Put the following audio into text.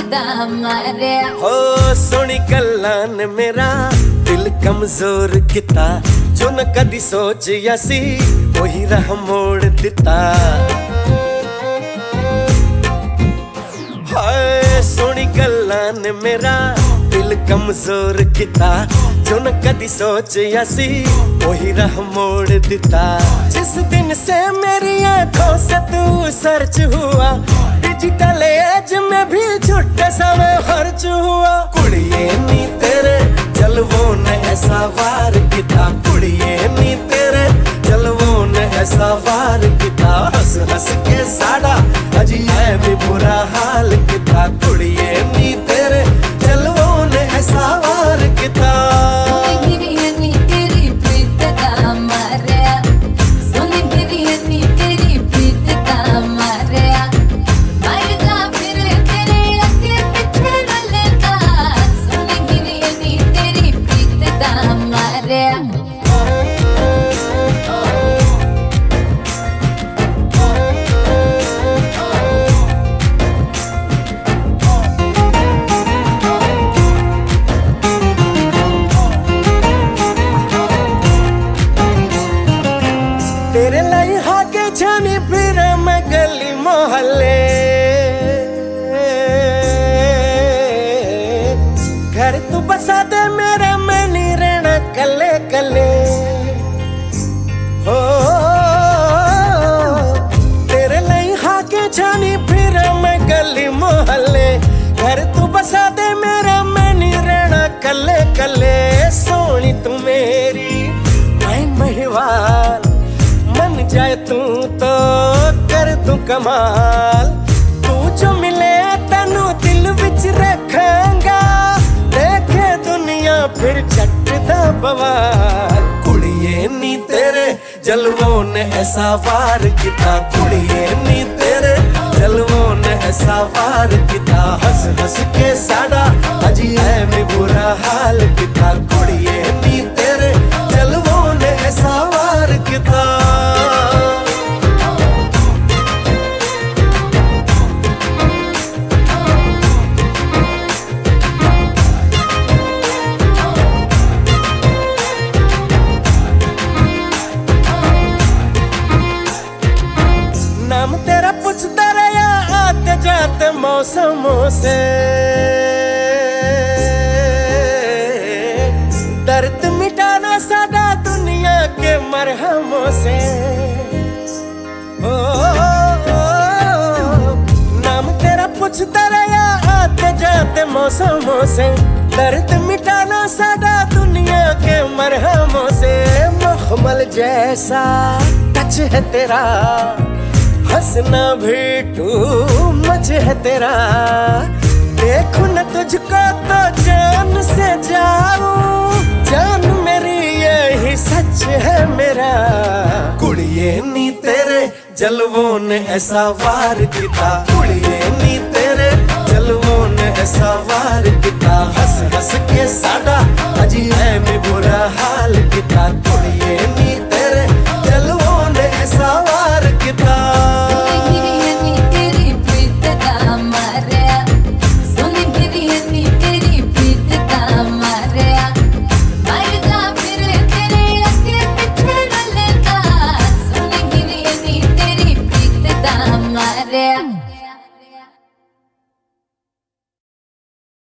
हो सोनी गल्लां ने मेरा दिल कमजोर किता, जो न कदी सोचिया सी वही राह मोड़ दिता। हाय सोनी गल्लां ने मेरा दिल कमजोर किता, जो न कदी सोचिया सी वही राह मोड़ दिता। जिस दिन से मेरी आंखों से तू सर्च हुआ, डिजिटल एज में भी झूठे समय खर्च हुआ। कुड़िए नी तेरे जलवों ने ऐसा वार किता, कुड़िए नी तेरे जलवों ने ऐसा वार किता। हंस हंस के साड़ा अजी है भी बुरा हाल किता, कुड़िए नी तेरे जलवों ने ऐसा वार किता। तेरे लाई हाके जानी फिर मैं गली मोहल्ले, घर तू बसा दे मेरा, मैं नहीं रहना कले कले। हो तेरे लाई हाके जानी फिर मैं गली मोहल्ले, घर तू बसा दे मेरा, मैं नहीं रहना कले कले। सोनी तू मेरी मैं महिवाल, मन जाए तू तो कर तू कमाल। तू जो मिले तेनू दिल विच रखांगा, देखे दुनिया फिर चटदा बवाल। कुड़िए नी तेरे जलवों ने ऐसा वार किता, कुड़िए नी तेरे जलवों ने ऐसा वार किता। हंस हंस के साड़ा अजी है भी बुरा हाल किता, कुड़िए नी तेरे जलवों ने ऐसा वार किता। नाम तेरा पूछता रहा आते जाते मौसमों से, दर्द मिटाना सादा दुनिया के मरहमों से। ओ, नाम तेरा पूछता रहा आते जाते मौसमों से, दर्द मिटाना सादा दुनिया के मरहमों से। मखमल जैसा टच है तेरा, हंसना भी टू मच है तेरा। देखूं न तुझको तो जान से जाऊं, जान मेरी यही सच है मेरा। कुड़िए नी तेरे जलवों ने ऐसा वार किता, कुड़िए नी तेरे जलवों ने ऐसा वार किता। हंस हंस के साड़ा अजी है भी बुरा हाल किता।